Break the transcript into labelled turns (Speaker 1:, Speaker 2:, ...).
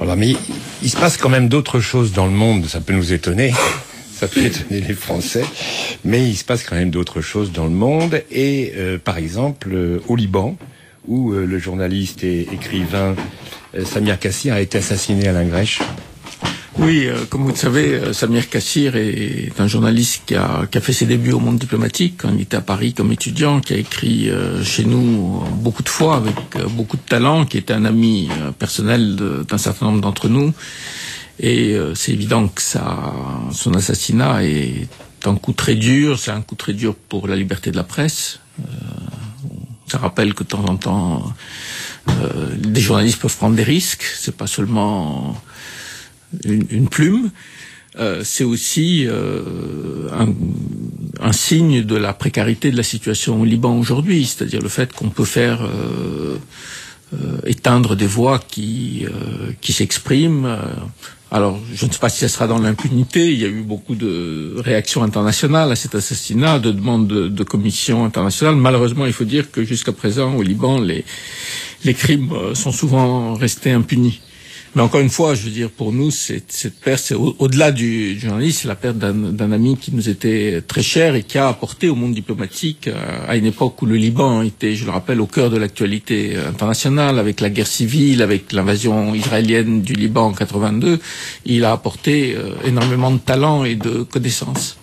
Speaker 1: Voilà, mais il se passe quand même d'autres choses dans le monde, ça peut nous étonner. Ça peut étonner les Français, mais il se passe quand même d'autres choses dans le monde. Et par exemple, au Liban, où le journaliste et écrivain Samir Kassir a été assassiné à Lingrèche.
Speaker 2: Oui, comme vous le savez, Samir Kassir est un journaliste qui a fait ses débuts au monde diplomatique quand il était à Paris comme étudiant, qui a écrit chez nous beaucoup de fois avec beaucoup de talent, qui était un ami personnel d'un certain nombre d'entre nous. Et c'est évident que son assassinat est un coup très dur. C'est un coup très dur pour la liberté de la presse. Ça rappelle que de temps en temps, des journalistes peuvent prendre des risques. C'est pas seulement une plume. C'est aussi un signe de la précarité de la situation au Liban aujourd'hui, c'est-à-dire le fait qu'on peut faire éteindre des voix qui s'expriment. Alors, je ne sais pas si ça sera dans l'impunité. Il y a eu beaucoup de réactions internationales à cet assassinat, de demandes de commissions internationales. Malheureusement, il faut dire que jusqu'à présent, au Liban, les crimes sont souvent restés impunis. Mais encore une fois, je veux dire, pour nous, cette perte, c'est au-delà du journaliste, c'est la perte d'un ami qui nous était très cher et qui a apporté au monde diplomatique, à une époque où le Liban était, je le rappelle, au cœur de l'actualité internationale, avec la guerre civile, avec l'invasion israélienne du Liban en 82, il a apporté énormément de talent et de connaissances.